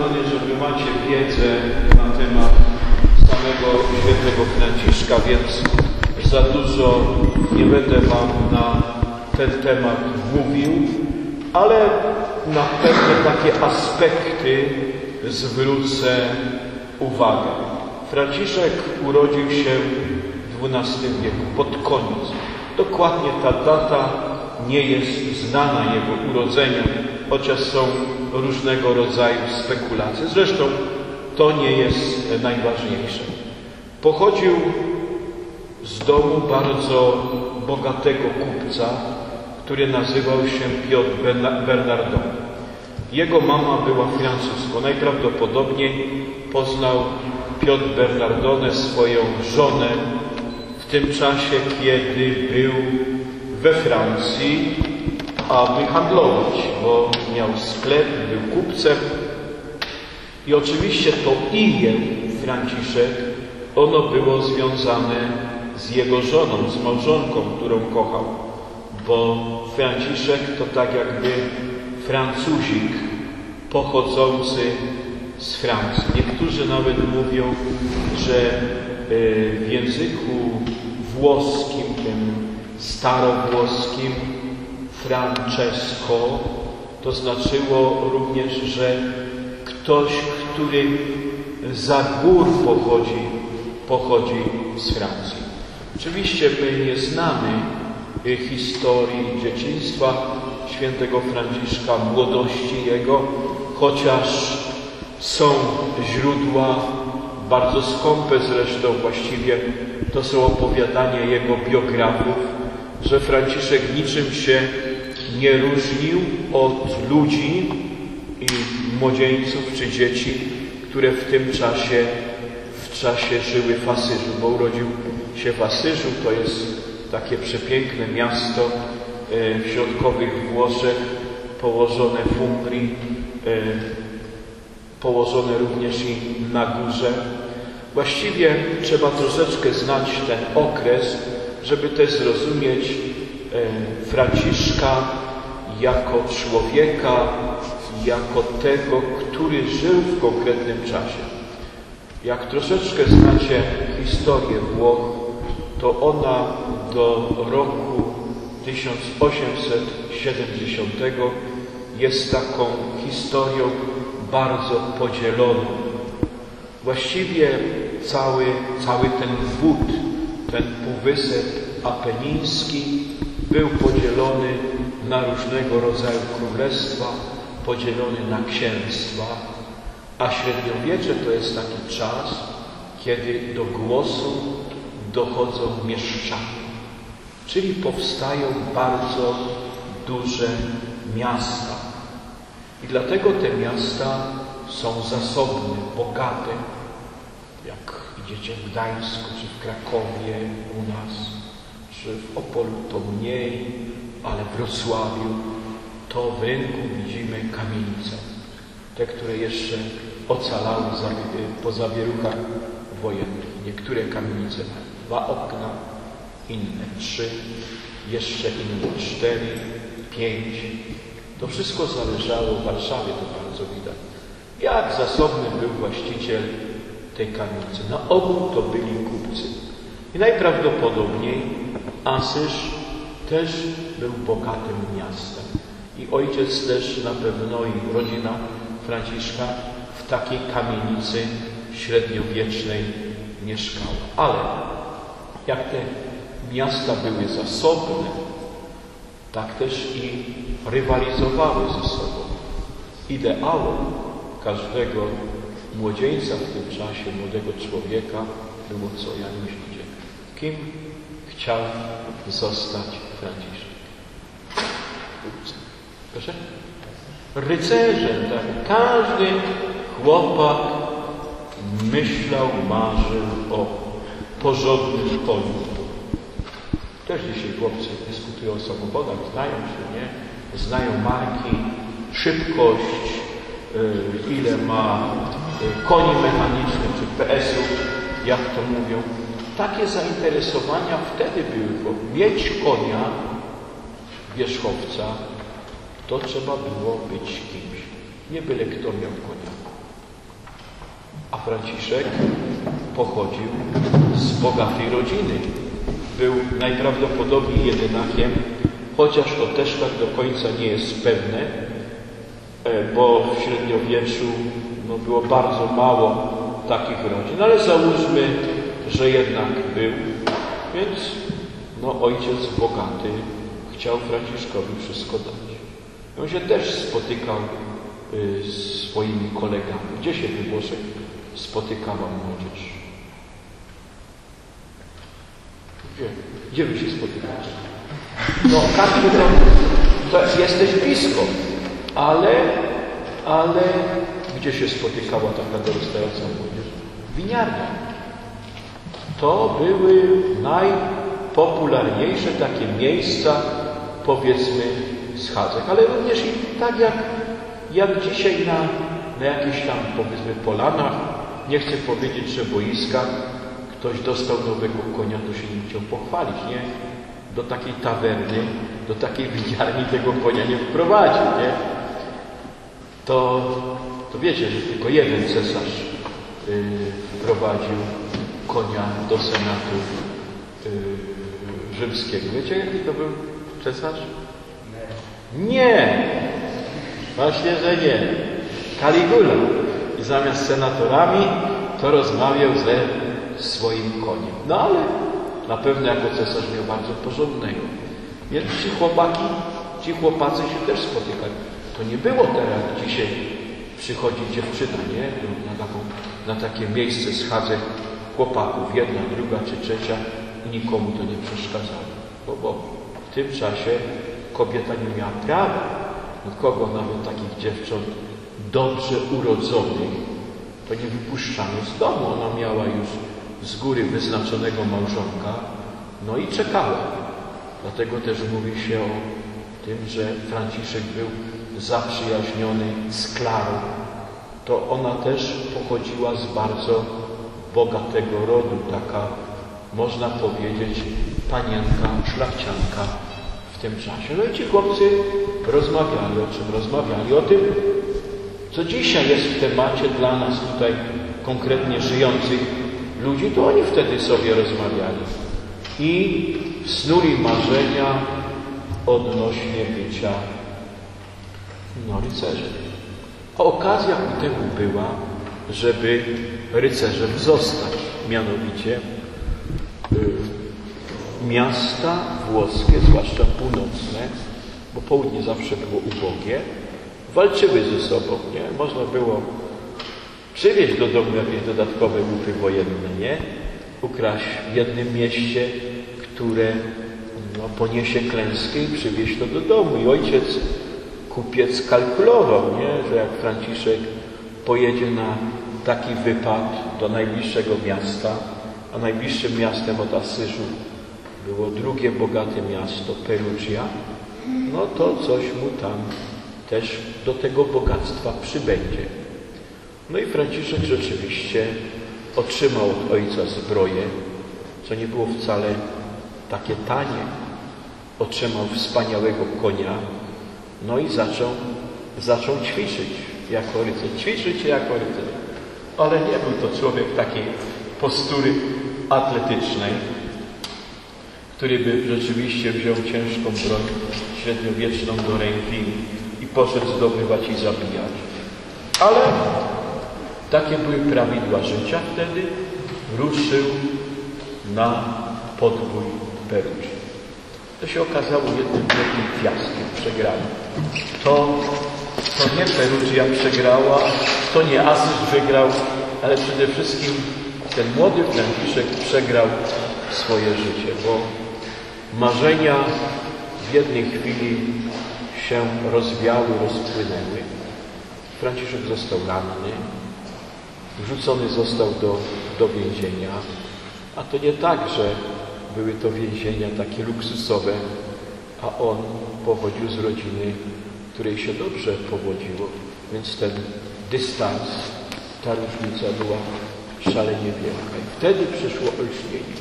przekonany, że wy macie wiedzę na temat samego świętego Franciszka, więc za dużo nie będę wam na ten temat mówił, ale na pewne takie aspekty zwrócę uwagę. Franciszek urodził się w XII wieku, pod koniec. Dokładnie ta data nie jest znana jego urodzenia, chociaż są różnego rodzaju spekulacje. Zresztą to nie jest najważniejsze. Pochodził z domu bardzo bogatego kupca, który nazywał się Piotr Bernardone. Jego mama była francuską. Najprawdopodobniej poznał Piotr Bernardone swoją żonę w tym czasie, kiedy był we Francji, aby handlować, bo miał sklep, był kupcem. I oczywiście to imię Franciszek, ono było związane z jego żoną, z małżonką, którą kochał. Bo Franciszek to tak jakby Francuzik pochodzący z Francji. Niektórzy nawet mówią, że w języku włoskim, tym starowłoskim, Francesco to znaczyło również, że ktoś, który za gór pochodzi z Francji. Oczywiście my nie znamy historii dzieciństwa świętego Franciszka, młodości jego, chociaż są źródła bardzo skąpe zresztą, właściwie to są opowiadania jego biografów, że Franciszek niczym się nie różnił od ludzi i młodzieńców czy dzieci, które w tym czasie żyły w Asyżu, bo urodził się w Asyżu. To jest takie przepiękne miasto w środkowych Włoszech, położone w Umbrii, położone również i na górze. Właściwie trzeba troszeczkę znać ten okres, żeby też zrozumieć Franciszka jako człowieka, jako tego, który żył w konkretnym czasie. Jak troszeczkę znacie historię Włoch, to ona do roku 1870 jest taką historią bardzo podzieloną. Właściwie cały ten wód, ten półwysep apeniński był podzielony na różnego rodzaju królestwa, podzielony na księstwa, a średniowiecze to jest taki czas, kiedy do głosu dochodzą mieszczanie, czyli powstają bardzo duże miasta. I dlatego te miasta są zasobne, bogate. Jak idziecie w Gdańsku, czy w Krakowie u nas, czy w Opolu to mniej, ale w Wrocławiu to w rynku widzimy kamienice. Te, które jeszcze ocalały po zawieruchach wojennych. Niektóre kamienice mają 2 okna, inne 3, jeszcze inne 4, 5. To wszystko zależało, w Warszawie to bardzo widać, jak zasobny był właściciel tej kamienicy. Na ogół to byli kupcy. I najprawdopodobniej Asyż też był bogatym miastem. I ojciec też na pewno i rodzina Franciszka w takiej kamienicy średniowiecznej mieszkała. Ale jak te miasta były zasobne, tak też i rywalizowały ze sobą. Ideałem każdego młodzieńca w tym czasie, młodego człowieka było co, jak myślicie? Kim chciał zostać Franciszek? Proszę? Rycerzem, tak. Każdy chłopak myślał, marzył o porządnym koniu. Też dzisiaj chłopcy dyskutują o samochodach, znają się, nie? Znają marki, szybkość, ile ma koni mechanicznych czy PS-ów, jak to mówią. Takie zainteresowania wtedy były, bo mieć konia, wierzchowca, to trzeba było być kimś. Nie byle kto miał konia. Franciszek pochodził z bogatej rodziny. Był najprawdopodobniej jedynakiem, chociaż to też tak do końca nie jest pewne, bo w średniowieczu było bardzo mało takich rodzin, ale załóżmy, że jednak był. Więc ojciec bogaty chciał Franciszkowi wszystko dać. On się też spotykał z swoimi kolegami. Gdzie się we Włoszech spotykała młodzież? Gdzie wy się spotykacie? Każdy to jesteś blisko, ale gdzie się spotykała taka dorastająca młodzież? Winiarnia. To były najpopularniejsze takie miejsca, powiedzmy, schadzek, ale również i tak jak dzisiaj na jakichś tam, powiedzmy, polanach, nie chcę powiedzieć, że boiskach, ktoś dostał nowego konia, to się nim chciał pochwalić, nie? Do takiej tawerny, do takiej winiarni tego konia nie wprowadził, nie? To wiecie, że tylko jeden cesarz wprowadził konia do senatu rzymskiego. Wiecie, jaki to był cesarz? Nie! Właśnie, że nie. Caligula. I zamiast senatorami to rozmawiał ze swoim koniem. Ale na pewno jako cesarz miał bardzo porządnego. Więc ci chłopacy się też spotykali. To nie było teraz, dzisiaj przychodzi dziewczyna, nie? Na takie miejsce schadzek chłopaków, jedna, druga czy trzecia, i nikomu to nie przeszkadzało. Bo w tym czasie kobieta nie miała prawa, nikogo, nawet takich dziewcząt dobrze urodzonych, to nie wypuszczano z domu. Ona miała już z góry wyznaczonego małżonka, i czekała. Dlatego też mówi się o tym, że Franciszek był zaprzyjaźniony z Klarą. To ona też pochodziła z bardzo bogatego rodu, taka, można powiedzieć, panienka, szlachcianka w tym czasie. I ci chłopcy rozmawiali, o czym rozmawiali? O tym, co dzisiaj jest w temacie dla nas tutaj konkretnie żyjących ludzi, to oni wtedy sobie rozmawiali i snuli marzenia odnośnie bycia rycerzem. A okazja ku temu była, żeby rycerzem zostać. Mianowicie miasta włoskie, zwłaszcza północne, bo południe zawsze było ubogie, walczyły ze sobą, nie? Można było przywieźć do domu jakieś dodatkowe łupy wojenne, nie? Ukraść w jednym mieście, które poniesie klęskę, i przywieźć to do domu. I ojciec kupiec kalkulował, nie? Że jak Franciszek pojedzie na taki wypad do najbliższego miasta, a najbliższym miastem od Asyżu było drugie bogate miasto, Perugia, to coś mu tam też do tego bogactwa przybędzie. I Franciszek rzeczywiście otrzymał od ojca zbroję, co nie było wcale takie tanie. Otrzymał wspaniałego konia, i zaczął ćwiczyć jako rycerz. Ćwiczyć jako rycerz. Ale nie był to człowiek takiej postury atletycznej, który by rzeczywiście wziął ciężką broń średniowieczną do ręki i poszedł zdobywać i zabijać. Ale takie były prawidła życia wtedy. Ruszył na podbój Perugii. To się okazało jednym wielkim fiaskiem. Przegrali. To nie Perugia przegrała, to nie Asyż wygrał, ale przede wszystkim ten młody Franciszek przegrał swoje życie, bo marzenia w jednej chwili się rozwiały, rozpłynęły. Franciszek został ranny, wrzucony został do więzienia, a to nie tak, że były to więzienia takie luksusowe, a on pochodził z rodziny, której się dobrze powodziło, więc ten dystans, ta różnica była szalenie wielka. I wtedy przyszło olśnienie.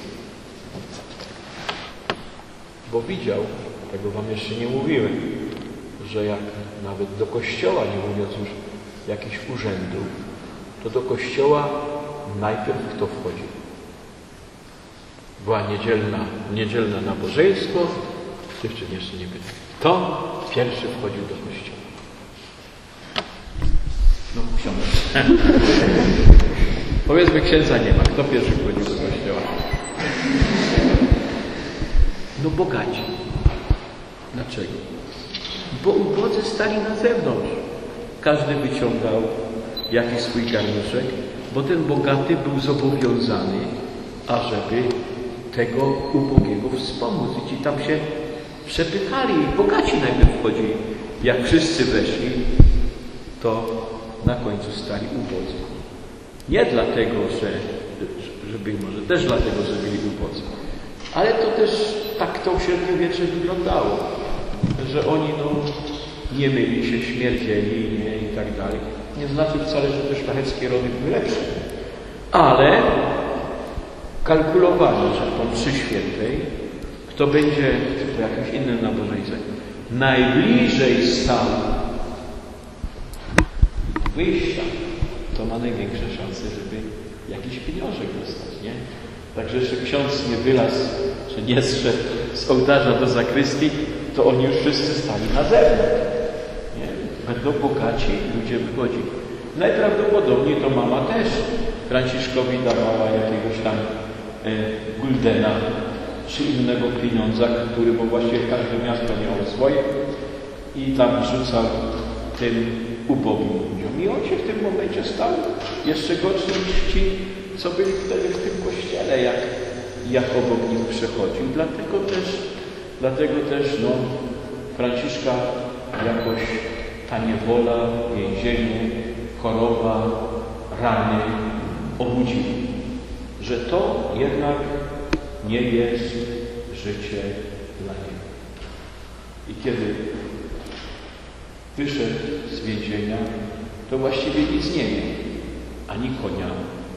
Bo widział, tego wam jeszcze nie mówiłem, że jak nawet do kościoła, nie mówiąc już jakichś urzędów, to do kościoła najpierw kto wchodził? Była niedzielne nabożeństwo, dziewczyny jeszcze nie byli. Kto pierwszy wchodził do kościoła? No, ksiądz. Powiedzmy, księdza nie ma. Kto pierwszy wchodził do kościoła? No bogaci. Dlaczego? Bo ubodzy stali na zewnątrz. Każdy wyciągał jakiś swój garnuszek, bo ten bogaty był zobowiązany, ażeby tego ubogiego wspomóc. I ci tam się przepychali. I bogaci najpierw wchodzili. Jak wszyscy weszli, to na końcu stali ubodzy. Nie dlatego, że byli może też dlatego, że byli ubodzy. Ale to też tak to w średniowiecze wyglądało, że oni nie myli się, śmierdzieli i tak dalej. Nie znaczy wcale, że te szlacheckie rody były lepsze. Ale kalkulowano, że po mszy świętej, kto będzie, czy po jakimś innym nabożeństwie, najbliżej stał wyjścia, to ma największe szanse, żeby jakiś pieniążek dostać, nie? Także jeszcze ksiądz nie wylazł, czy nie zszedł z ołtarza do zakrystii, to oni już wszyscy stali na zewnątrz. Nie? Będą bogaci, ludzie wychodzili. Najprawdopodobniej to mama też Franciszkowi dawała jakiegoś tam guldena, czy innego pieniądza, który, bo właściwie każde miasto miało swoje i tam rzucał tym ubogim ludziom. I on się w tym momencie stał jeszcze gorszy niż ci, co byli wtedy w tym kościele, jak obok nich przechodził. Dlatego też Franciszka jakoś ta niewola, więzienie, choroba, rany obudziły, że to jednak nie jest życie dla niego. I kiedy wyszedł z więzienia, to właściwie nic nie miał. Ani konia,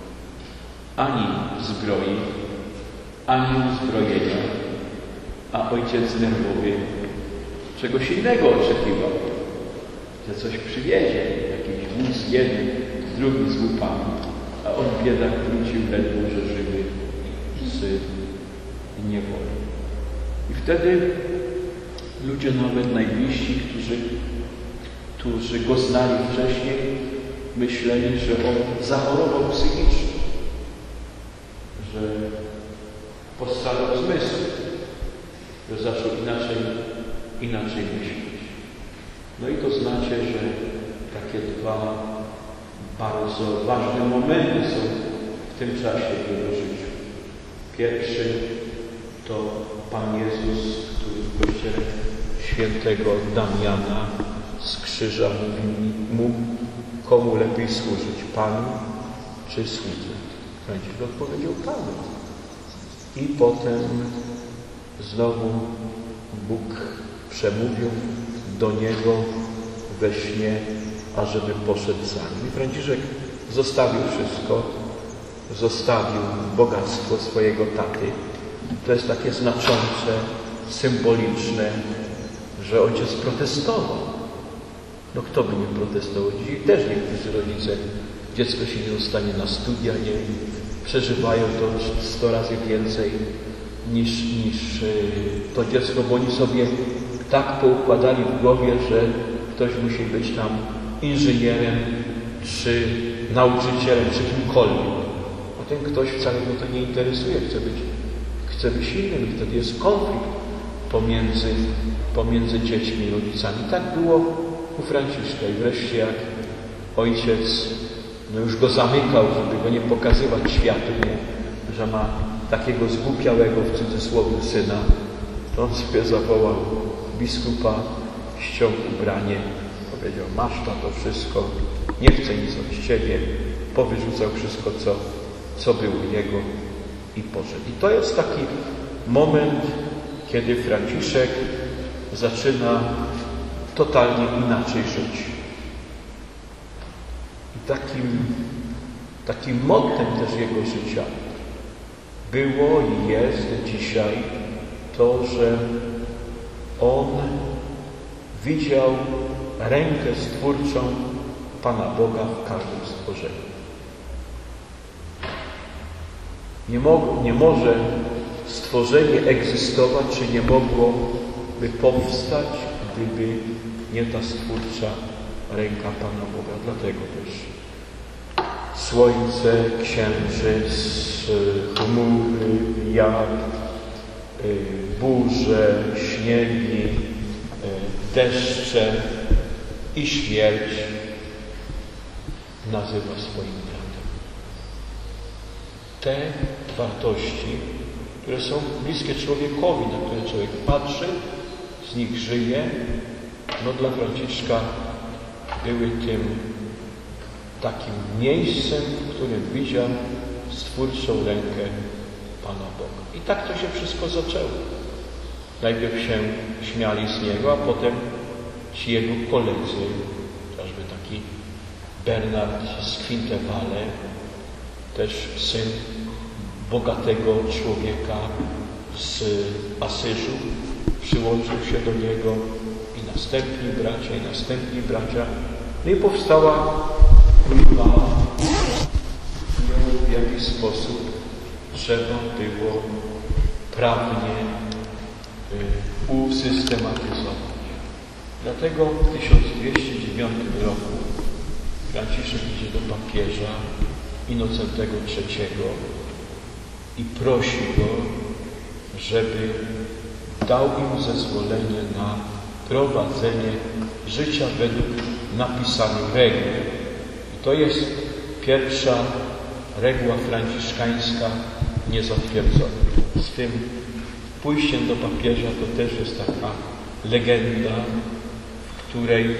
ani zbroi, ani uzbrojenia. A ojciec nerwowy czegoś innego oczekiwał, że coś przywiezie, jakiś wóz jeden, drugi z łupami, a on biedak wrócił ledwo, że żywy z niewoli. I wtedy ludzie nawet najbliżsi, którzy go znali wcześniej, myśleli, że on zachorował psychicznie, że postradał zmysł, że zaczął inaczej myśleć. No i to znaczy, że takie dwa bardzo ważne momenty są w tym czasie w jego życiu. Pierwszy to Pan Jezus, który w kościele świętego Damiana z krzyża mówi mu, komu lepiej służyć, Panu czy słudze? Franciszek odpowiedział Panu. I potem znowu Bóg przemówił do niego we śnie, ażeby poszedł za nim. I Franciszek zostawił wszystko, zostawił bogactwo swojego taty. To jest takie znaczące, symboliczne, że ojciec protestował. No kto by nie protestował? Dzisiaj też niektórzy rodzice, dziecko się nie dostanie na studia, nie przeżywają to 100 razy więcej niż to dziecko, bo oni sobie tak poukładali w głowie, że ktoś musi być tam inżynierem, czy nauczycielem, czy kimkolwiek. A ten ktoś wcale go to nie interesuje, chce być innym. I wtedy jest konflikt pomiędzy dziećmi i rodzicami. Tak było u Franciszka. I wreszcie jak ojciec już go zamykał, żeby go nie pokazywać światu, że ma takiego zgłupiałego w cudzysłowie syna, to on sobie zawołał biskupa, ściął ubranie, powiedział, masz to wszystko, nie chcę nic od ciebie, powyrzucał wszystko, co było jego i poszedł. I to jest taki moment, kiedy Franciszek zaczyna totalnie inaczej żyć. I takim mottem też jego życia było i jest dzisiaj to, że on widział rękę stwórczą Pana Boga w każdym stworzeniu. Nie może stworzenie egzystować, czy nie mogłoby powstać, gdyby nie ta stwórcza ręka Pana Boga. Dlatego też słońce, księżyc, chmury, wiatr, burze, śniegi, deszcze i śmierć nazywa swoim bratem. Te wartości, które są bliskie człowiekowi, na które człowiek patrzy, z nich żyje, dla Franciszka były tym takim miejscem, w którym widział stwórczą rękę Pana Boga. I tak to się wszystko zaczęło. Najpierw się śmiali z niego, a potem ci jego koledzy, chociażby taki Bernard z Quintevale, też syn bogatego człowieka z Asyżu, przyłączył się do niego i następni bracia. No i powstała grupa, w jaki sposób trzeba było prawnie usystematyzować. Dlatego w 1209 roku Franciszek idzie do papieża Innocentego III i prosi go, żeby dał im zezwolenie na prowadzenie życia według napisanych reguł. I to jest pierwsza reguła franciszkańska niezatwierdzona. Z tym pójściem do papieża to też jest taka legenda, w której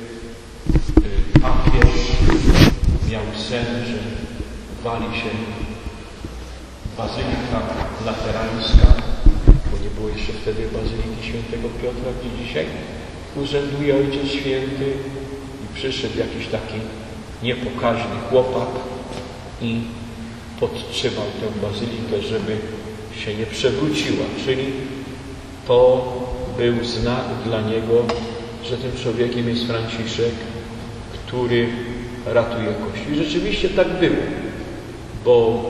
papież miał sen, że wali się bazylika laterańska, bo nie było jeszcze wtedy bazyliki świętego Piotra, gdzie dzisiaj urzęduje Ojciec Święty, i przyszedł jakiś taki niepokaźny chłopak i podtrzymał tę bazylikę, żeby się nie przewróciła. Czyli to był znak dla niego, że tym człowiekiem jest Franciszek, który ratuje Kościół. I rzeczywiście tak było, bo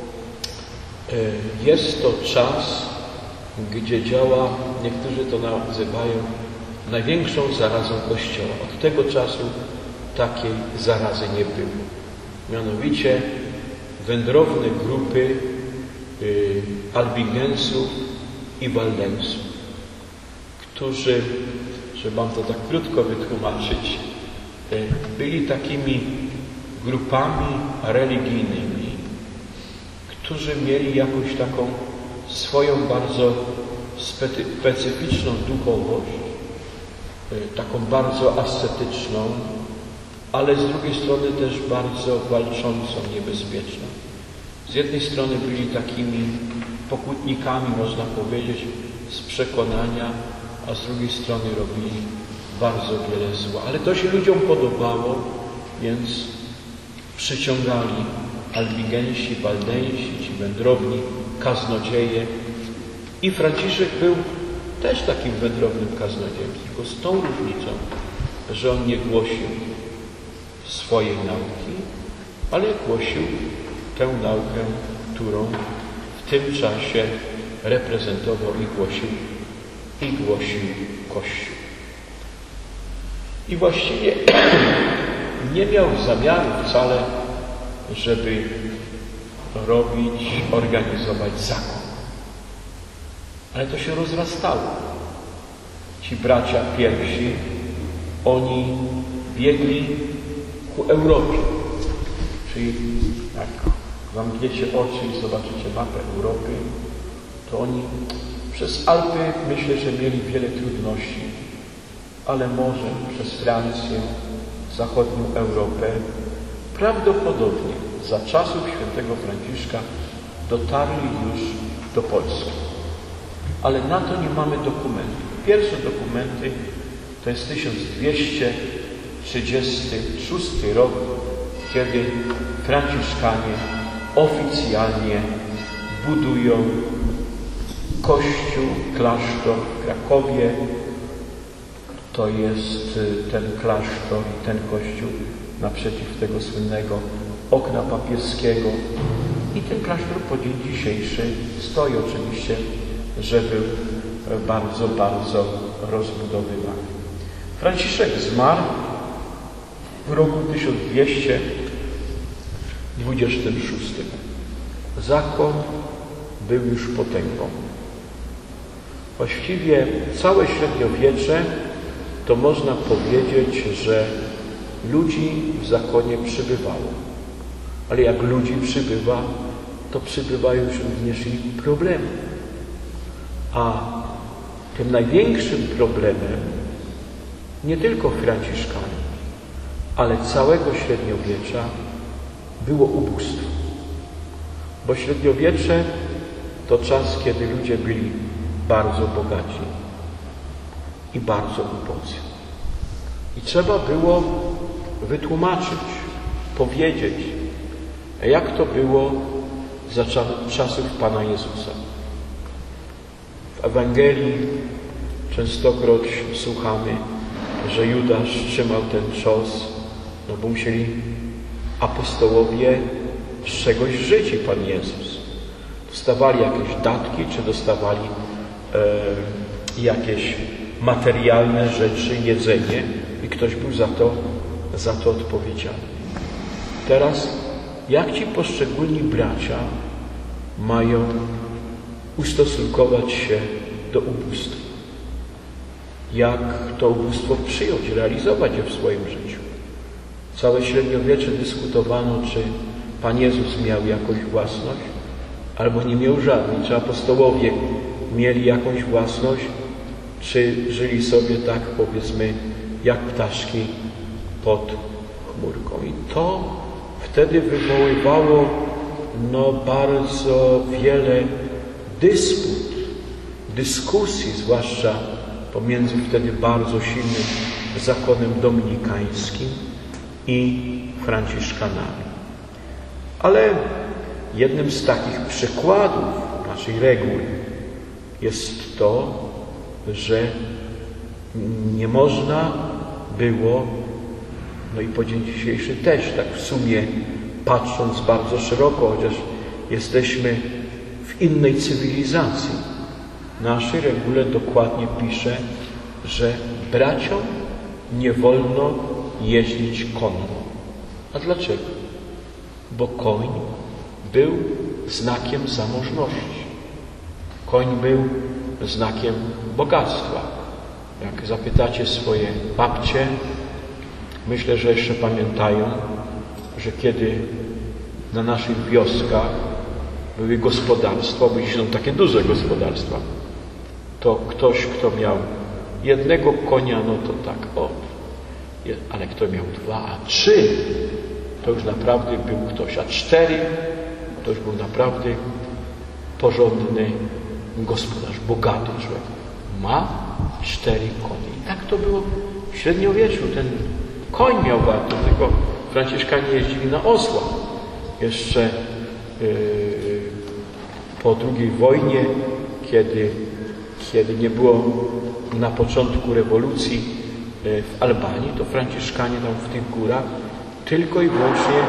jest to czas, gdzie działa, niektórzy to nazywają największą zarazą Kościoła. Od tego czasu takiej zarazy nie było. Mianowicie wędrowne grupy albingensów i waldensów, którzy, żeby wam to tak krótko wytłumaczyć, byli takimi grupami religijnymi, którzy mieli jakąś taką swoją bardzo specyficzną duchowość, taką bardzo ascetyczną, ale z drugiej strony też bardzo walczącą, niebezpieczną. Z jednej strony byli takimi pokutnikami, można powiedzieć, z przekonania, a z drugiej strony robili bardzo wiele zła. Ale to się ludziom podobało, więc przyciągali albigensi, waldensi, ci wędrowni kaznodzieje. I Franciszek był też takim wędrownym kaznodziejem, tylko z tą różnicą, że on nie głosił swojej nauki, ale głosił tę naukę, którą w tym czasie reprezentował i głosił Kościół. I właściwie nie miał zamiaru wcale, żeby organizować zakon. Ale to się rozrastało. Ci bracia pierwsi, oni biegli ku Europie. Czyli jak zamkniecie oczy i zobaczycie mapę Europy, to oni przez Alpy, myślę, że mieli wiele trudności, ale może przez Francję, zachodnią Europę, prawdopodobnie za czasów świętego Franciszka dotarli już do Polski. Ale na to nie mamy dokumentów. Pierwsze dokumenty to jest 1236 rok, kiedy Franciszkanie oficjalnie budują kościół, klasztor w Krakowie. To jest ten klasztor i ten kościół naprzeciw tego słynnego okna papieskiego. I ten klasztor po dzień dzisiejszy stoi oczywiście, że był bardzo, bardzo rozbudowywany. Franciszek zmarł w roku 1226. Zakon był już potęgą. Właściwie całe średniowiecze to można powiedzieć, że ludzi w zakonie przybywało. Ale jak ludzi przybywa, to przybywają już również i problemy. A tym największym problemem nie tylko Franciszkanów, ale całego średniowiecza było ubóstwo. Bo średniowiecze to czas, kiedy ludzie byli bardzo bogaci i bardzo ubodzy. I trzeba było wytłumaczyć, powiedzieć, jak to było za czasów Pana Jezusa. W Ewangelii częstokroć słuchamy, że Judasz trzymał ten cios, no bo musieli apostołowie z czegoś żyć i Pan Jezus. Dostawali jakieś datki, czy dostawali jakieś materialne rzeczy, jedzenie i ktoś był za to odpowiedzialny. Teraz jak ci poszczególni bracia mają ustosunkować się do ubóstwa? Jak to ubóstwo przyjąć, realizować je w swoim życiu? Całe średniowiecze dyskutowano, czy Pan Jezus miał jakąś własność, albo nie miał żadnej. Czy apostołowie mieli jakąś własność, czy żyli sobie tak, powiedzmy, jak ptaszki pod chmurką. I to wtedy wywoływało bardzo wiele dyskusji, zwłaszcza pomiędzy wtedy bardzo silnym zakonem dominikańskim i franciszkanami. Ale jednym z takich przykładów naszej reguły jest to, że nie można było, no i po dzień dzisiejszy też, tak w sumie patrząc bardzo szeroko, chociaż jesteśmy w innej cywilizacji, w naszej regule dokładnie pisze, że braciom nie wolno jeździć konno. A dlaczego? Bo koń był znakiem zamożności. Koń był znakiem bogactwa. Jak zapytacie swoje babcie, myślę, że jeszcze pamiętają, że kiedy na naszych wioskach były gospodarstwa, bo dziś są takie duże gospodarstwa, to ktoś, kto miał jednego konia, no to tak, ale kto miał 2, a 3, to już naprawdę był ktoś, a 4, to już był naprawdę porządny gospodarz, bogaty człowiek. Ma 4 konie. I tak to było w średniowieczu. Ten koń miał wartość, tylko franciszkanie jeździli na osłach. Jeszcze po II wojnie, kiedy nie było na początku rewolucji w Albanii, to franciszkanie tam w tych górach tylko i wyłącznie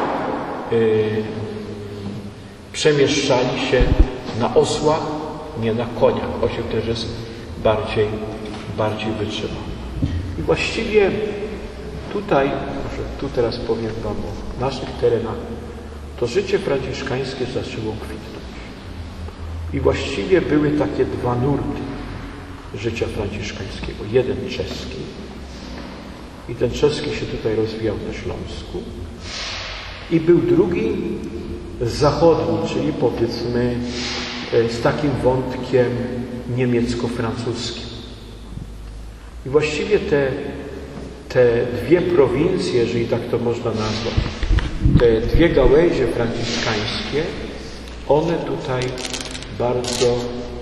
przemieszczali się na osłach, nie na koniach. Osioł też jest bardziej wytrzymany. I właściwie tutaj, może tu teraz powiem Wam o naszych terenach, to życie franciszkańskie zaczęło kwitnąć. I właściwie były takie 2 nurty życia franciszkańskiego. Jeden czeski. I ten czeski się tutaj rozwijał na Śląsku. I był drugi zachodni, czyli powiedzmy z takim wątkiem niemiecko-francuskim. I właściwie te 2 prowincje, jeżeli tak to można nazwać, te 2 gałęzie franciszkańskie, one tutaj bardzo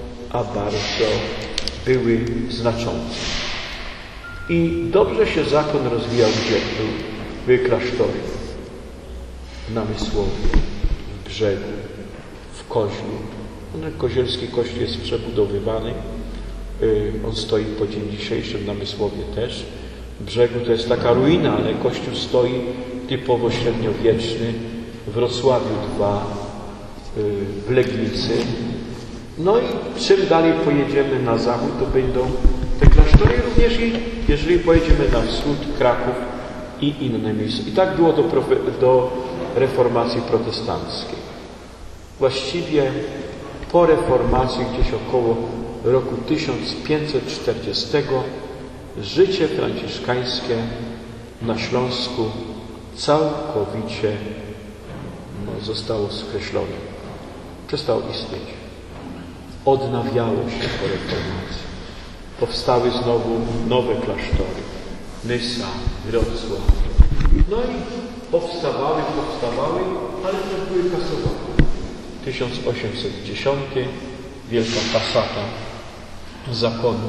były znaczące. I dobrze się zakon rozwijał gdzie? Były klasztory w Namysłowie, w Brzegu, w Koźlu. Kozielski kościół jest przebudowywany. On stoi po dzień dzisiejszy w Namysłowie też. W Brzegu to jest taka ruina, ale kościół stoi typowo średniowieczny. W Wrocławiu 2, w Legnicy. No i czym dalej pojedziemy na zachód, to będą te klasztory, również i jeżeli pojedziemy na wschód, Kraków i inne miejsca. I tak było do reformacji protestanckiej. Właściwie po reformacji, gdzieś około roku 1540, życie franciszkańskie na Śląsku całkowicie zostało skreślone. Przestało istnieć. Odnawiało się po reformacji. Powstały znowu nowe klasztory. Nysa, Wrocław. No i powstawały, ale też były kasowane. 1810 wielka kasata zakonu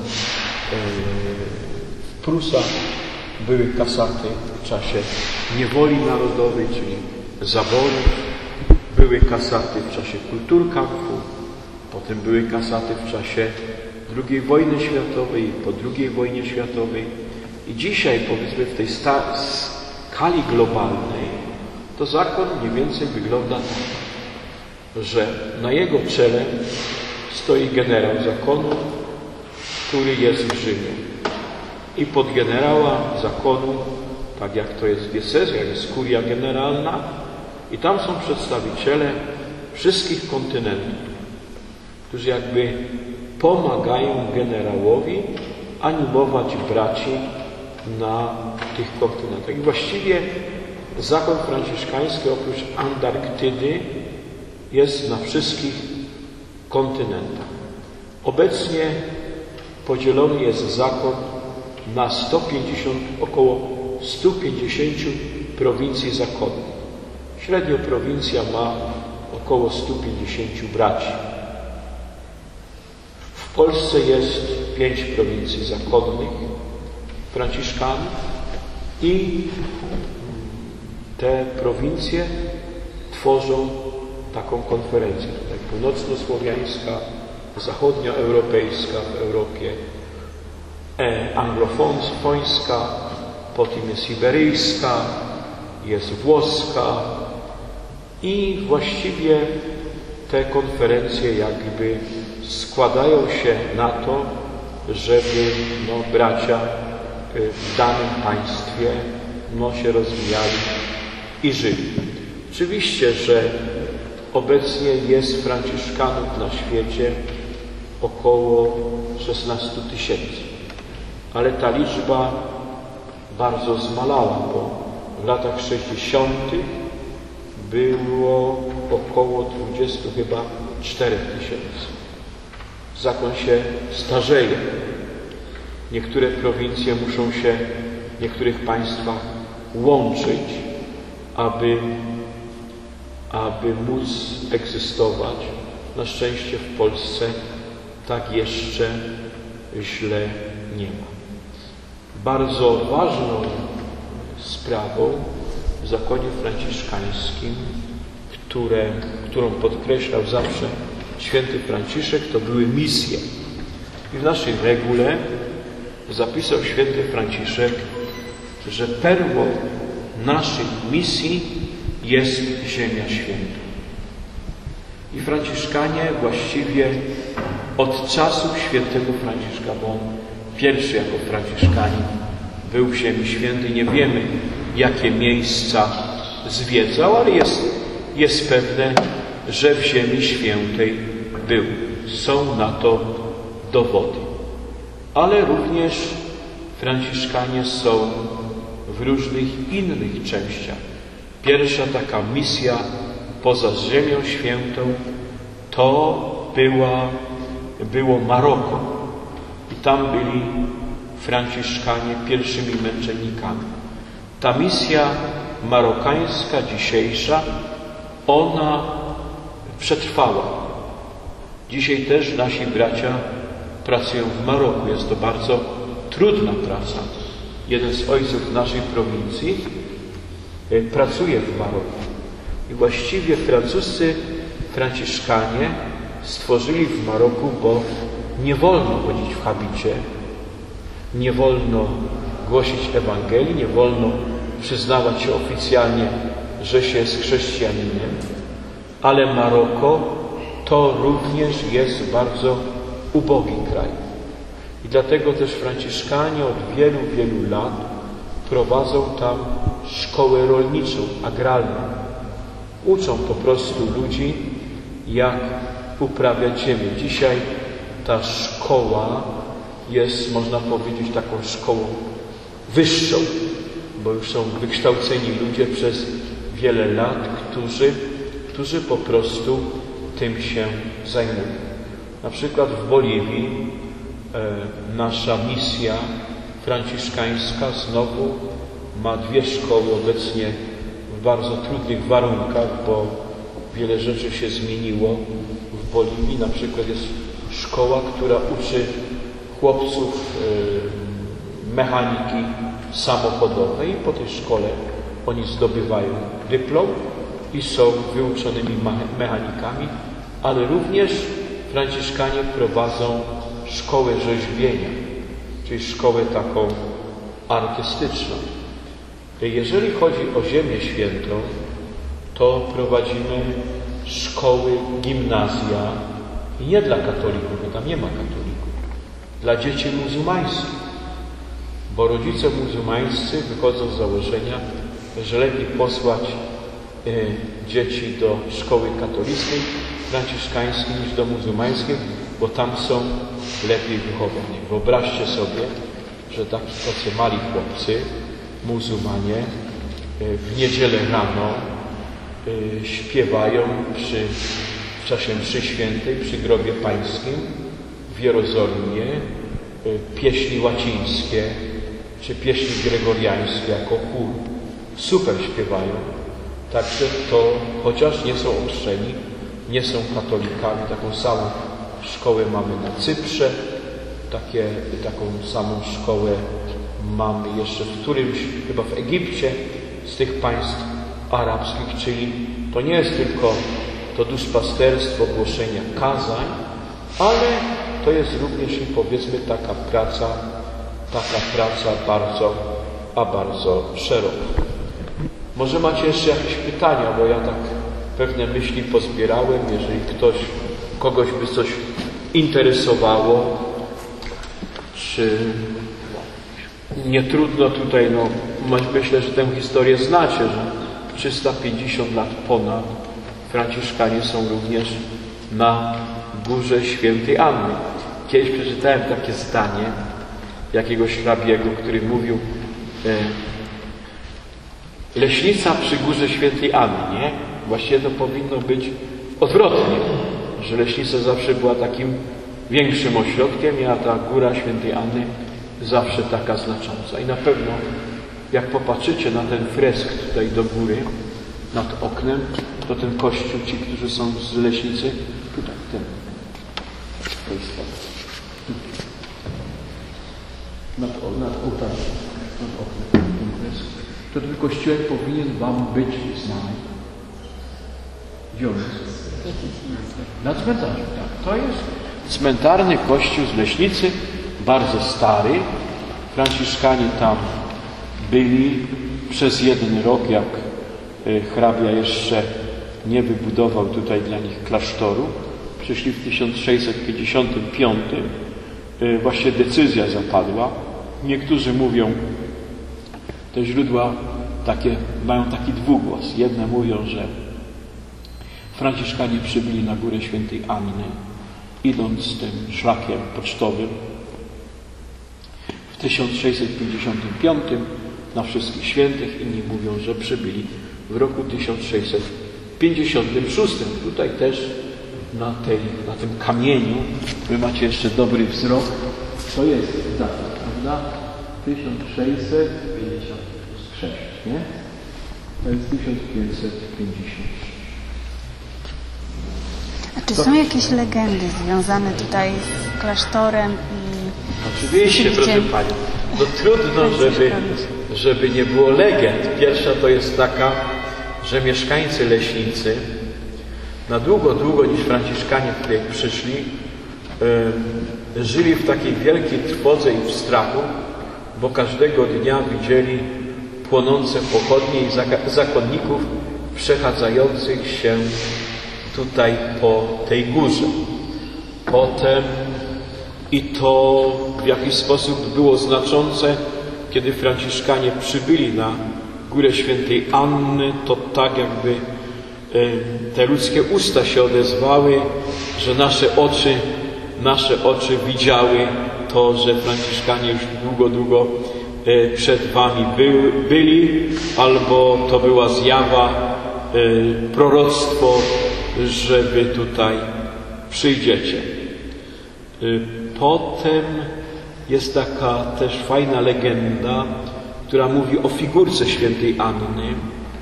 w Prusach. Były kasaty w czasie niewoli narodowej, czyli zaborów. Były kasaty w czasie Kulturkampfu. Potem były kasaty w czasie II wojny światowej, po II wojnie światowej. I dzisiaj, powiedzmy, w tej skali globalnej, to zakon mniej więcej wygląda tak, że na jego czele stoi generał zakonu, który jest w Rzymie. I pod generała zakonu, tak jak to jest w diecezjach, jest kuria generalna, i tam są przedstawiciele wszystkich kontynentów, którzy jakby pomagają generałowi animować braci na tych kontynentach. I właściwie zakon franciszkański oprócz Antarktydy jest na wszystkich kontynentach. Obecnie podzielony jest zakon na około 150 prowincji zakonnych. Średnio prowincja ma około 150 braci. W Polsce jest 5 prowincji zakonnych franciszkanów i te prowincje tworzą taką konferencję. Tutaj północnosłowiańska, zachodnioeuropejska w Europie, anglofońska, potem jest iberyjska, jest włoska i właściwie te konferencje jakby składają się na to, żeby bracia w danym państwie się rozwijali i żyli. Oczywiście, że obecnie jest franciszkanów na świecie około 16 000, ale ta liczba bardzo zmalała, bo w latach 60. było około 24 000. Zakon się starzeje. Niektóre prowincje muszą się w niektórych państwach łączyć, aby móc egzystować. Na szczęście w Polsce tak jeszcze źle nie ma. Bardzo ważną sprawą w zakonie franciszkańskim, którą podkreślał zawsze święty Franciszek, to były misje. I w naszej regule zapisał święty Franciszek, że perłą naszej misji jest Ziemia Święta. I franciszkanie właściwie od czasów świętego Franciszka, bo on pierwszy jako franciszkanin był w Ziemi Świętej, nie wiemy, jakie miejsca zwiedzał, ale jest pewne, że w Ziemi Świętej był. Są na to dowody. Ale również franciszkanie są w różnych innych częściach. Pierwsza taka misja poza Ziemią Świętą to było Maroko. I tam byli franciszkanie pierwszymi męczennikami. Ta misja marokańska, dzisiejsza, ona przetrwała. Dzisiaj też nasi bracia pracują w Maroku. Jest to bardzo trudna praca. Jeden z ojców naszej prowincji pracuje w Maroku. I właściwie francuscy franciszkanie stworzyli w Maroku, bo nie wolno chodzić w habicie, nie wolno głosić Ewangelii, nie wolno przyznawać się oficjalnie, że się jest chrześcijaninem, ale Maroko to również jest bardzo ubogi kraj. I dlatego też Franciszkanie od wielu, wielu lat prowadzą tam szkołę rolniczą, agralną. Uczą po prostu ludzi, jak uprawiać ziemię. Dzisiaj ta szkoła jest, można powiedzieć, taką szkołą wyższą, bo już są wykształceni ludzie przez wiele lat, którzy po prostu tym się zajmują. Na przykład w Boliwii nasza misja franciszkańska znowu ma 2 szkoły obecnie w bardzo trudnych warunkach, bo wiele rzeczy się zmieniło w Boliwii. Na przykład jest szkoła, która uczy chłopców mechaniki samochodowej i po tej szkole oni zdobywają dyplom i są wyuczonymi mechanikami, ale również Franciszkanie prowadzą szkołę rzeźbienia, czyli szkołę taką artystyczną. Jeżeli chodzi o Ziemię Świętą, to prowadzimy szkoły, gimnazja i nie dla katolików, bo tam nie ma katolików, dla dzieci muzułmańskich, bo rodzice muzułmańscy wychodzą z założenia, że lepiej posłać dzieci do szkoły katolickiej, franciszkańskiej niż do muzułmańskiej, bo tam są lepiej wychowani. Wyobraźcie sobie, że tacy mali chłopcy, muzułmanie, w niedzielę rano śpiewają w czasie mszy świętej przy grobie pańskim w Jerozolimie pieśni łacińskie czy pieśni gregoriańskie jako chór. Super śpiewają. Także to, chociaż nie są ochrzczeni, nie są katolikami, taką samą szkołę mamy na Cyprze, taką samą szkołę mamy jeszcze w którymś, chyba w Egipcie, z tych państw arabskich, czyli to nie jest tylko to duszpasterstwo głoszenia kazań, ale to jest również i powiedzmy taka praca bardzo szeroka. Może macie jeszcze jakieś pytania, bo ja tak pewne myśli pozbierałem. Jeżeli kogoś by coś interesowało, czy nie trudno tutaj, myślę, że tę historię znacie, że 350 lat ponad Franciszkanie są również na Górze Świętej Anny. Kiedyś przeczytałem takie zdanie jakiegoś hrabiego, który mówił: leśnica przy Górze Świętej Annie. Właściwie to powinno być odwrotnie, że leśnica zawsze była takim większym ośrodkiem, a ta Góra Świętej Anny zawsze taka znacząca. I na pewno jak popatrzycie na ten fresk tutaj do góry, nad oknem, to ten kościół, ci, którzy są z leśnicy, tutaj, ten nad ołtarzem, nad oknem, ten fresk, to ten kościółek powinien wam być znany. Gdzie on jest? Na cmentarzu, tak. To jest cmentarny kościół z Leśnicy, bardzo stary. Franciszkanie tam byli przez 1 rok, jak hrabia jeszcze nie wybudował tutaj dla nich klasztoru. Przyszli w 1655. Właśnie decyzja zapadła. Niektórzy mówią, te źródła mają taki dwugłos. Jedne mówią, że Franciszkanie przybyli na Górę Świętej Anny, idąc tym szlakiem pocztowym w 1655 na Wszystkich Świętych. Inni mówią, że przybyli w roku 1656. Tutaj też na tym kamieniu wy macie jeszcze dobry wzrok. To jest data, prawda? 1656, nie? To jest 1556. A czy są jakieś legendy związane tutaj z klasztorem i... Oczywiście, proszę Pani. No trudno, żeby nie było legend. Pierwsza to jest taka, że mieszkańcy Leśnicy na długo niż Franciszkanie tutaj przyszli, żyli w takiej wielkiej trwodze i w strachu, bo każdego dnia widzieli płonące pochodnie i zakonników przechadzających się tutaj po tej górze. Potem i to w jakiś sposób było znaczące, kiedy Franciszkanie przybyli na Górę Świętej Anny, to tak jakby te ludzkie usta się odezwały, że nasze oczy widziały to, że Franciszkanie już długo przed wami byli, albo to była zjawa, proroctwo, że wy tutaj przyjdziecie. Potem jest taka też fajna legenda, która mówi o figurce świętej Anny,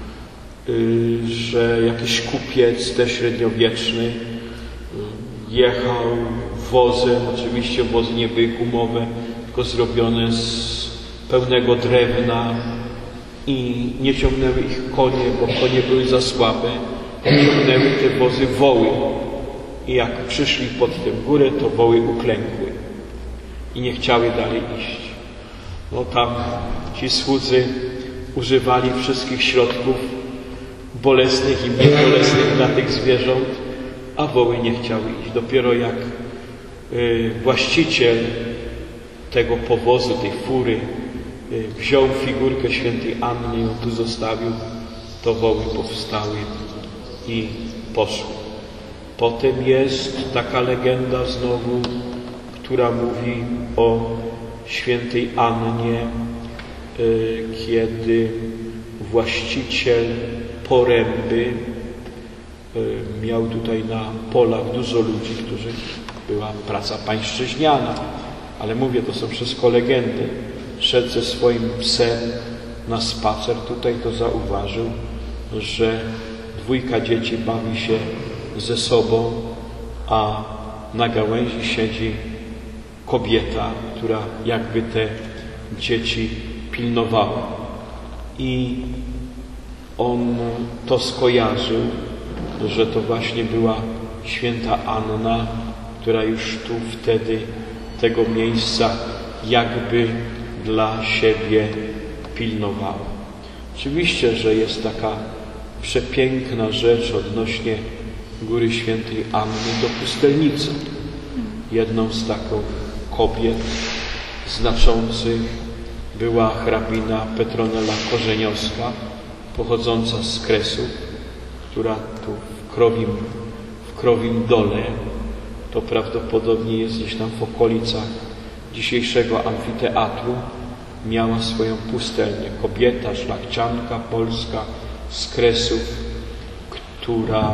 że jakiś kupiec też średniowieczny jechał wozem, oczywiście wozy nie były gumowe, tylko zrobione z pełnego drewna i nie ciągnęły ich konie, bo konie były za słabe, ciągnęły te wozy woły. I jak przyszli pod tę górę, to woły uklękły i nie chciały dalej iść. No tam ci słudzy używali wszystkich środków bolesnych i niebolesnych dla tych zwierząt, a woły nie chciały iść. Dopiero jak właściciel tego powozu, tej fury wziął figurkę świętej Anny i ją tu zostawił, to woły powstały i poszły. Potem jest taka legenda znowu, która mówi o świętej Annie, kiedy właściciel poręby miał tutaj na polach dużo ludzi, była praca pańszczyźniana, ale mówię, to są wszystko legendy. Szedł ze swoim psem na spacer tutaj, to zauważył, że dwójka dzieci bawi się ze sobą, a na gałęzi siedzi kobieta, która jakby te dzieci pilnowała. I on to skojarzył, że to właśnie była święta Anna, która już tu wtedy tego miejsca jakby dla siebie pilnowała. Oczywiście, że jest taka przepiękna rzecz odnośnie Góry Świętej Anny do Pustelnicy. Jedną z takich kobiet znaczących była hrabina Petronela Korzeniowska, pochodząca z Kresów, która tu w Krowim Dole, to prawdopodobnie jest gdzieś tam w okolicach dzisiejszego amfiteatru, miała swoją pustelnię. Kobieta, szlachcianka polska z Kresów, która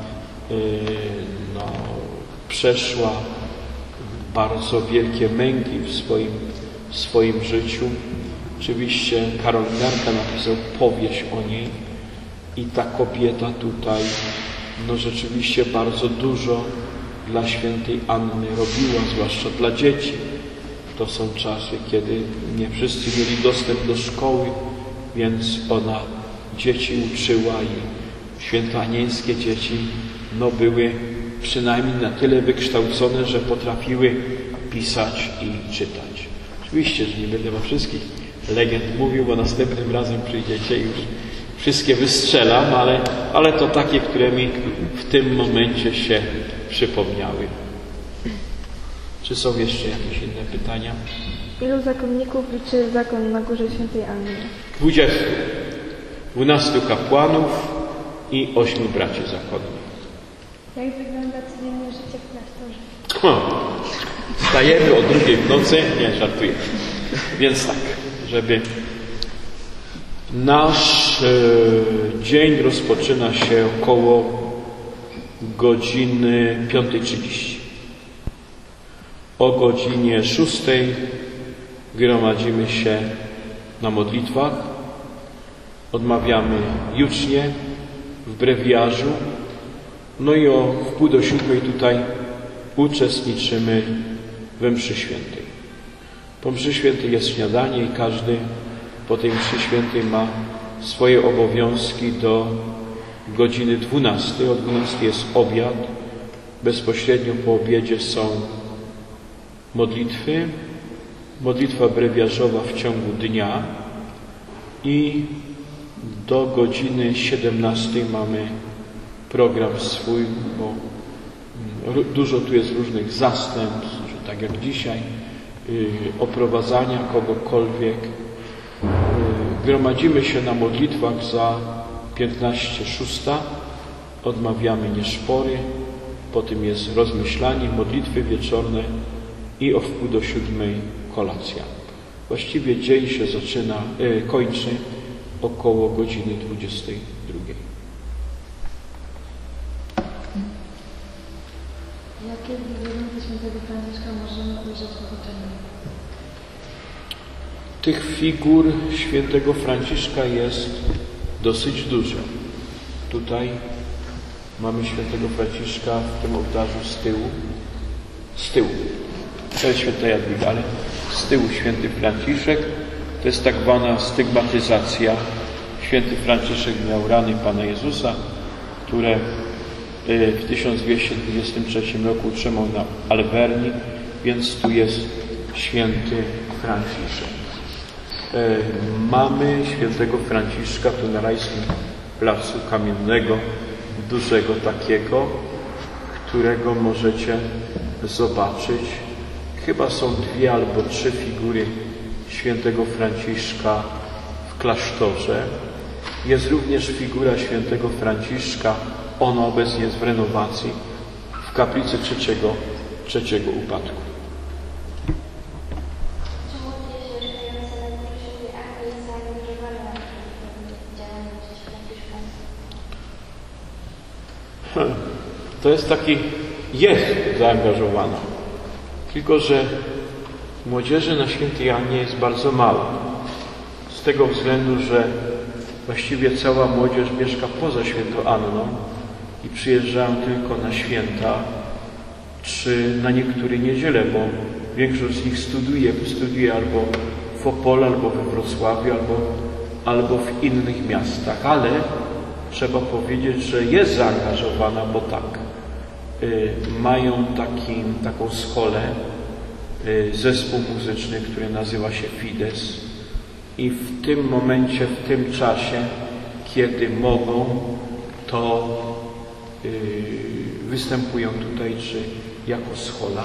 przeszła bardzo wielkie męki w swoim życiu. Oczywiście Karol Miarka napisał powieść o niej i ta kobieta tutaj rzeczywiście bardzo dużo dla świętej Anny robiła, zwłaszcza dla dzieci. To są czasy, kiedy nie wszyscy mieli dostęp do szkoły, więc ona dzieci uczyła i świętoanielskie dzieci były przynajmniej na tyle wykształcone, że potrafiły pisać i czytać. Oczywiście, że nie będę o wszystkich legend mówił, bo następnym razem przyjdziecie i już wszystkie wystrzelam, ale to takie, które mi w tym momencie się przypomniały. Czy są jeszcze jakieś inne pytania? Ilu zakonników liczy zakon na Górze Świętej Anny? 20. 12 kapłanów i 8 braci zakonnych. Jak wygląda codzienne życie w klasztorze? Wstajemy o 2 w nocy. Nie, żartuję. Więc tak, żeby nasz dzień rozpoczyna się około godziny 5:30. O godzinie 6 gromadzimy się na modlitwach, odmawiamy jucznie w brewiarzu, i o 6:45 tutaj uczestniczymy we mszy świętej. Po mszy świętej jest śniadanie i każdy po tej mszy świętej ma swoje obowiązki do godziny 12. O 12 jest obiad. Bezpośrednio po obiedzie są modlitwy. Modlitwa brewiarzowa w ciągu dnia i do godziny 17 mamy program swój, bo dużo tu jest różnych zastępstw, że tak jak dzisiaj, oprowadzania kogokolwiek. Gromadzimy się na modlitwach za 15:06, odmawiamy nieszpory, potem jest rozmyślanie, modlitwy wieczorne i o 6:45 kolacja. Właściwie dzień się kończy około godziny 22. Jakie wizerunki świętego Franciszka możemy ujrzeć w otoczeniu? Tych figur świętego Franciszka jest dosyć dużo. Tutaj mamy świętego Franciszka w tym ołtarzu z tyłu. To jest święta Jadwiga, ale z tyłu święty Franciszek. To jest tak zwana stygmatyzacja. Święty Franciszek miał rany Pana Jezusa, które w 1223 roku utrzymał na Alverni, więc tu jest święty Franciszek. Mamy świętego Franciszka tu na Rajskim Placu Kamiennego, dużego takiego, którego możecie zobaczyć. Chyba są 2 albo 3 figury świętego Franciszka w klasztorze. Jest również figura świętego Franciszka, ona obecnie jest w renowacji, w kaplicy trzeciego upadku. To jest zaangażowana. Tylko że młodzieży na Świętej Annie jest bardzo mało. Z tego względu, że właściwie cała młodzież mieszka poza Świętą Anną i przyjeżdżają tylko na święta czy na niektóre niedziele, bo większość z nich studiuje albo w Opolu, albo we Wrocławiu, albo w innych miastach. Ale trzeba powiedzieć, że jest zaangażowana, bo tak, mają taką scholę, zespół muzyczny, który nazywa się Fides i w tym momencie, w tym czasie, kiedy mogą, to występują tutaj, czy jako schola.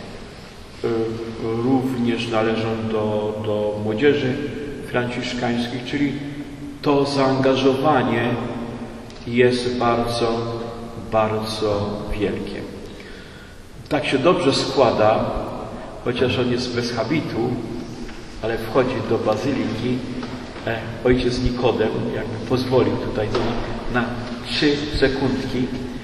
Również należą do młodzieży franciszkańskich, czyli to zaangażowanie jest bardzo, bardzo wielkie. Tak się dobrze składa, chociaż on jest bez habitu, ale wchodzi do bazyliki ojciec Nikodem, jakby pozwolił tutaj na 3 sekundki.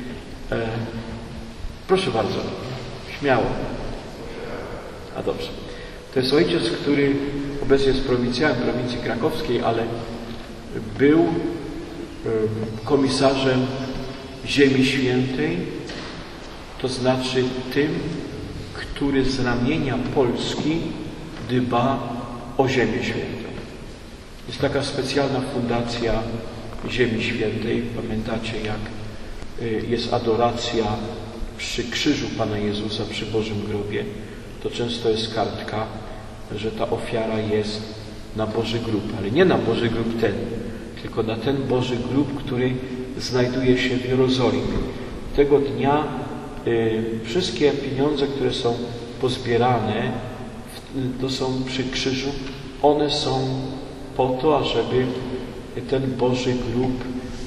Proszę bardzo, śmiało. A dobrze. To jest ojciec, który obecnie jest prowincjalem prowincji krakowskiej, ale był komisarzem Ziemi Świętej, to znaczy tym, który z ramienia Polski dba o Ziemię Świętą. Jest taka specjalna fundacja Ziemi Świętej. Pamiętacie, jak jest adoracja przy krzyżu Pana Jezusa, przy Bożym Grobie, to często jest kartka, że ta ofiara jest na Boży Grób, ale nie na Boży Grób ten, tylko na ten Boży Grób, który znajduje się w Jerozolimie. Tego dnia wszystkie pieniądze, które są pozbierane, to są przy krzyżu, one są po to, ażeby ten Boży Grób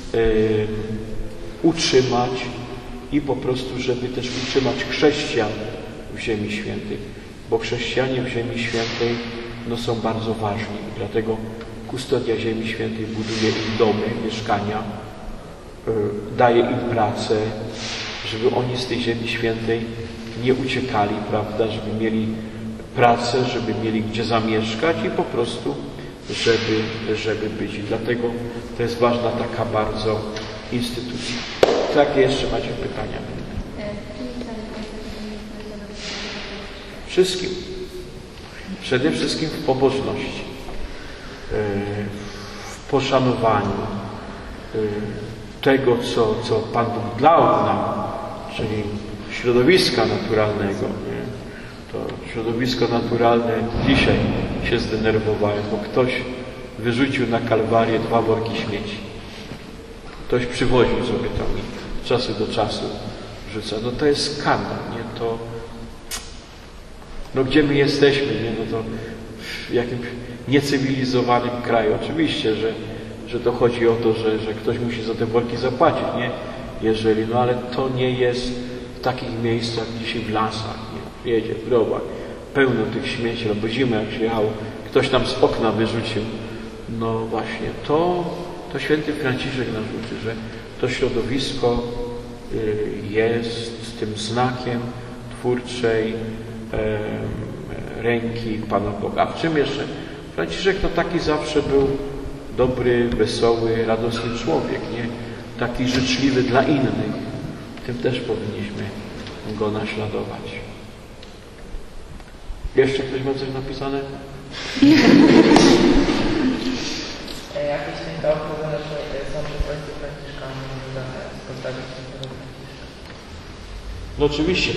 utrzymać i po prostu, żeby też utrzymać chrześcijan w Ziemi Świętej, bo chrześcijanie w Ziemi Świętej są bardzo ważni. Dlatego kustodia Ziemi Świętej buduje im domy, mieszkania, daje im pracę, żeby oni z tej Ziemi Świętej nie uciekali, prawda, żeby mieli pracę, żeby mieli gdzie zamieszkać i po prostu, żeby być. I dlatego to jest ważna taka bardzo instytucja. Jakie jeszcze macie pytania? Wszystkim. Przede wszystkim w pobożności, w poszanowaniu tego, co Pan Bóg dał nam, czyli środowiska naturalnego. Nie? To środowisko naturalne dzisiaj się zdenerwowałem, bo ktoś wyrzucił na Kalwarię 2 worki śmieci. Ktoś przywoził sobie tam i od czasu do czasu rzuca. No to jest skandal, nie? To, no gdzie my jesteśmy, nie? No to w jakimś niecywilizowanym kraju. Oczywiście, że to chodzi o to, że ktoś musi za te worki zapłacić, nie? Jeżeli, no ale to nie jest w takich miejscach, dzisiaj w lasach, nie? Jedzie w drogach, pełno tych śmieci, albo zimę jak się jechało, ktoś tam z okna wyrzucił. No właśnie, to święty Franciszek nas uczy, że to środowisko jest tym znakiem twórczej ręki Pana Boga. A w czym jeszcze? Franciszek to taki zawsze był dobry, wesoły, radosny człowiek, nie? Taki życzliwy dla innych. Tym też powinniśmy go naśladować. Jeszcze ktoś ma coś napisane? Jakieś święta obchodzone są przez ojców Franciszkanów związane z postawią świętego Franciszka? No oczywiście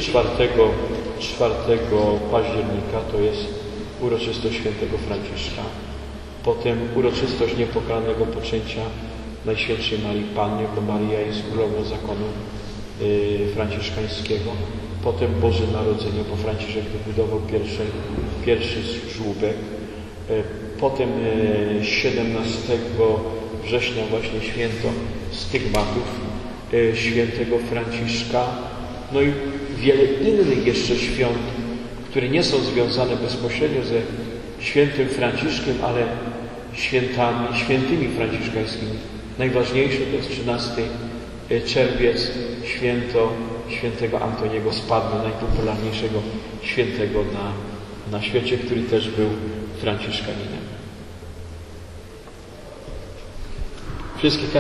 4 października to jest uroczystość świętego Franciszka. Potem uroczystość niepokalanego poczęcia Najświętszej Marii Panny, bo Maria jest królową zakonu franciszkańskiego. Potem Boże Narodzenie, bo Franciszek wybudował pierwszy żłóbek. Potem 17 września właśnie święto stygmatów świętego Franciszka. No i wiele innych jeszcze świąt, które nie są związane bezpośrednio ze świętym Franciszkiem, ale świętymi franciszkańskimi. Najważniejsze to jest 13 czerwiec, święto świętego Antoniego z Padmy, najpopularniejszego świętego na świecie, który też był franciszkaninem. Wszystkie